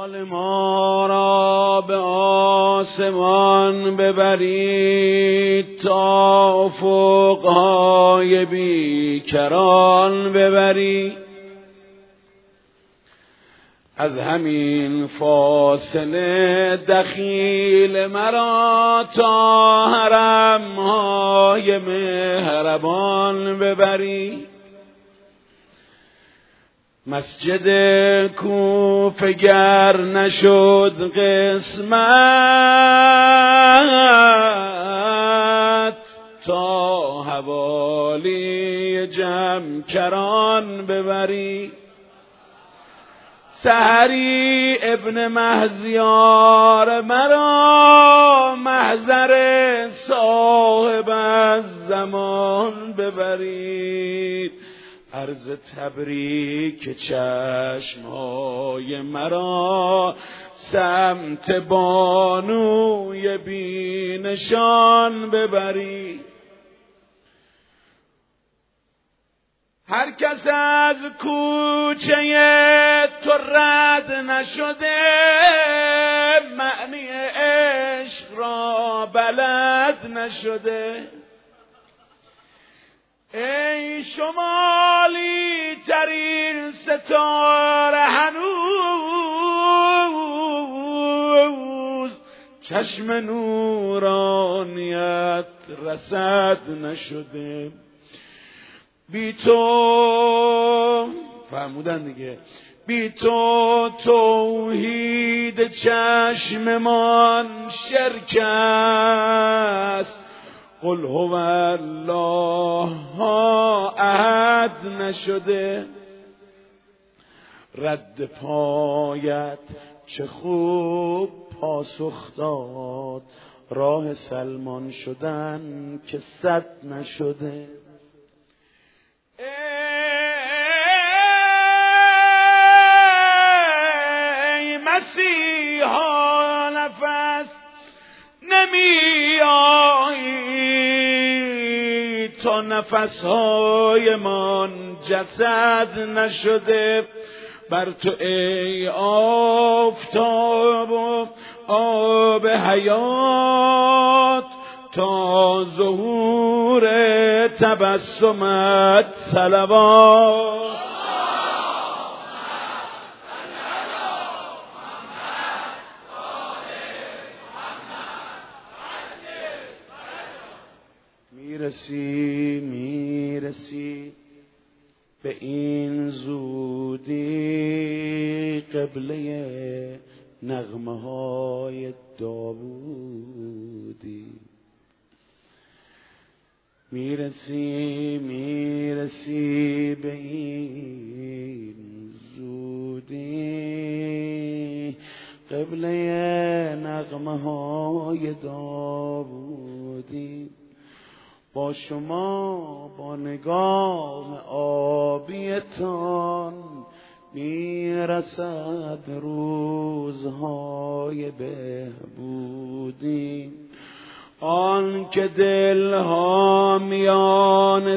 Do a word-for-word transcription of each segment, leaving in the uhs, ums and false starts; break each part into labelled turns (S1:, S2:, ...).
S1: حال ما را به آسمان ببرید، تا افقهای بیکران ببرید. از همین فاصله دخیل مرا تا حرمهای مهربان ببری. مسجد کوفه گر نشد قسمت، تا حوالی جمکران ببری. سحری ابن مهزیار مرا محضر صاحب از زمان ببرید. عرض تبریک چشمهای مرا سمت بانوی بینشان ببرید. هر کس از کوچه تو رد نشده، معنی عشق را بلد نشده. ای شمالی ترین ستاره هنوز چشم نورانیت رسد نشده. بی تو فرمودن دیگه، بی تو توحید چشممان شرک است. قل هو الله احد نشده. رد پایت چه خوب پاسخ داد، راه سلمان شدن که صد نشده. ای مسیحا نفس نمی آیی، تا نفسهای من جسد نشده. بر تو ای آفتاب و آب حیات، تا ظهور تبسمت صلوات. میرسی میرسی به این زودی، قبله نغمه های داوودی. میرسی میرسی به این زودی، قبله نغمه های داوودی. با شما با نگاه آبیتان میرسد روزهای بهبودی. آن که دلها میان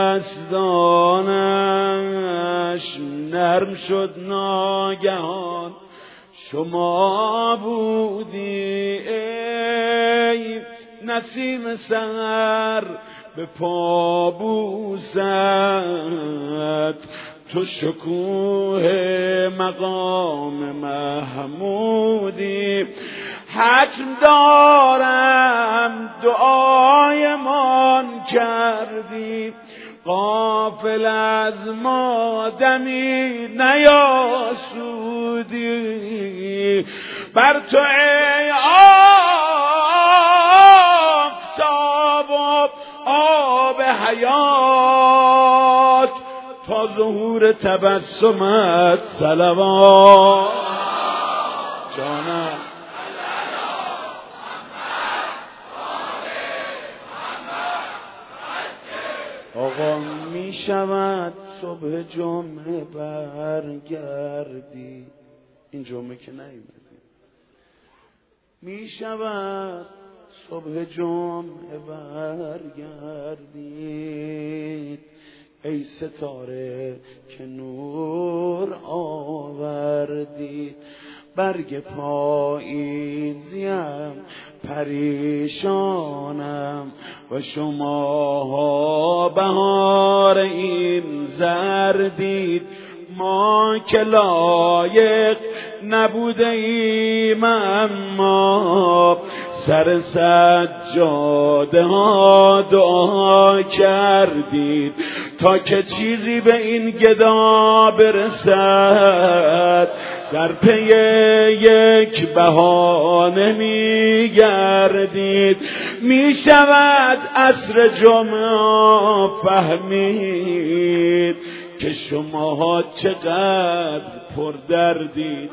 S1: دستانش نرم شد ناگهان، شما بودی. ای نسیم سحر به پا بوست، تو شکوه مقام محمودی. حتم دارم دعایمان کردی، غافل از ما دمی نیاسودی. بر تو ای آفتاب و آب حیات، تا ظهور تبسمت صلوات. جانم آقا می شود صبح جمعه برگردی، این جمعه که نیومده. می شود صبح جمعه برگردید، ای ستاره که نور آوردید. برگ پاییزیم پریشانم و شماها بهار این زردید ما که لایق نبوده ایم اما سر سجاده ها دعا کردید تا که چیزی به این گدا برسد در پی یک بهانه می گردید. می شود عصر جمعه فهمید که شماها چقدر پر دردید.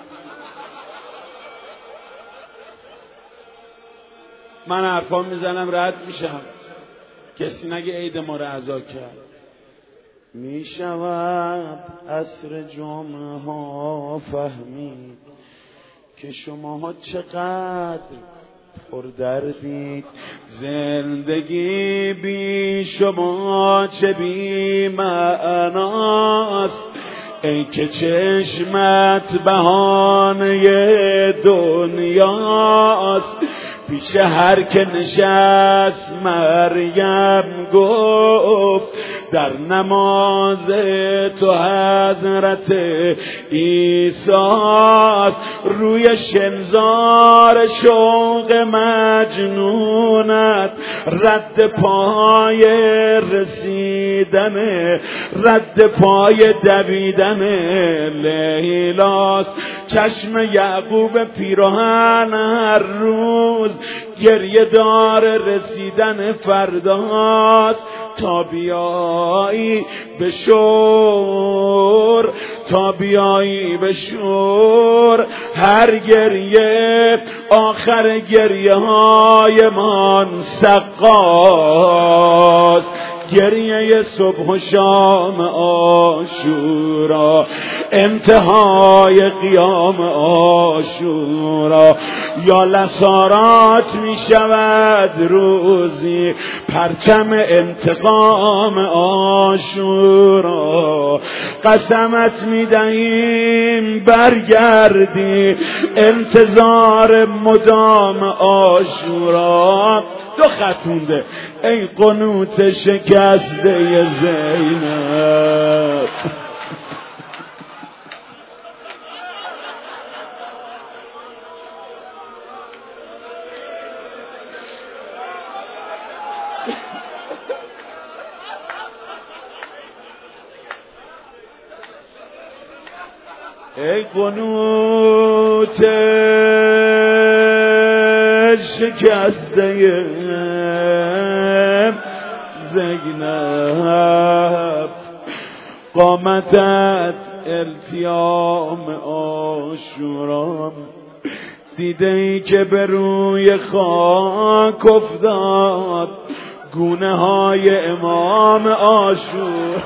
S1: من حرفا میزنم رد میشم، کسی نگه عید ما رو عزا کرد. می شود عصر جمعه ها فهمید که شماها چقدر پر دردید. زندگی بی شما چه بی معناست ای که چشمت بهانه دنیاست. پیش هر که نشست مریم گفت در نماز تو حضرت عیسی‌ست. روی شنزار شوق مجنونت رد پای رسیدن رد پای دویدن لیلاست. چشم یعقوب پیراهن هر روز گریه دار رسیدن فرداست. تا بیایی به شور تا بیایی به شور هر گریه آخر گریه های من سقاست. گریه صبح و شام عاشورا انتهای قیام عاشورا. یا لسارات می شود روزی پرچم انتقام عاشورا. قسمت می دهیم برگردی انتظار مدام عاشورا. دو خط مونده ای قنوت شکسته زینب. ای قنوت شکسته زینب. قامتت التیام عاشورا. دیده ای که به روی خاک افتاد گونه های امام عاشور.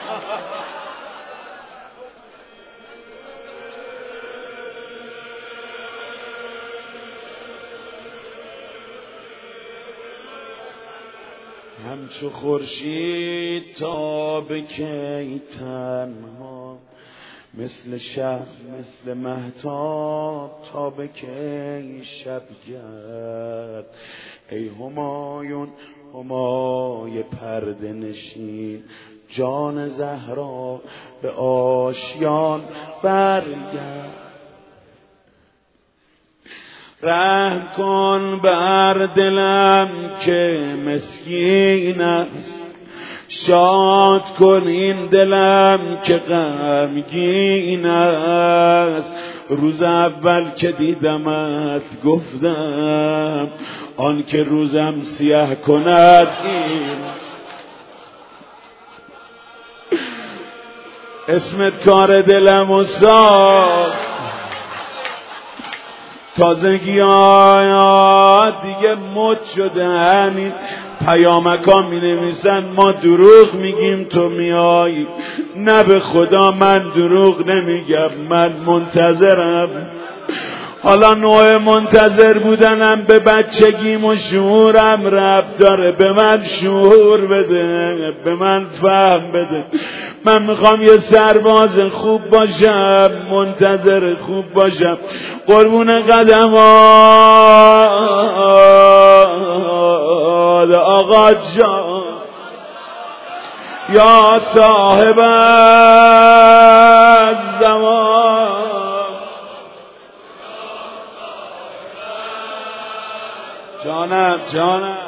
S1: همچو خورشید تا به کی تنها مثل شب مثل مهتاب تا به کی شبگرد. ای همایون همای پرده نشین جان زهرا به آشیان برگرد. رحم کن بر دلم که مسکین است شاد کن این دلم که غمگین است. روز اول که دیدمت گفتم آن که روزم سیاه کند این اسمت کار دلم و ساخت. تازگی ها دیگه مد شده همین پیامکا می نویسن ما دروغ میگیم تو میایی. نه به خدا من دروغ نمیگم، من منتظرم حالا نوع منتظر بودنم به بچگیم و شعورم ربط داره. به من شعور بده، به من فهم بده. من میخوام یه سرباز خوب باشم، منتظر خوب باشم، قربون قدمات آقا جان یا صاحب زمان. جانم جانم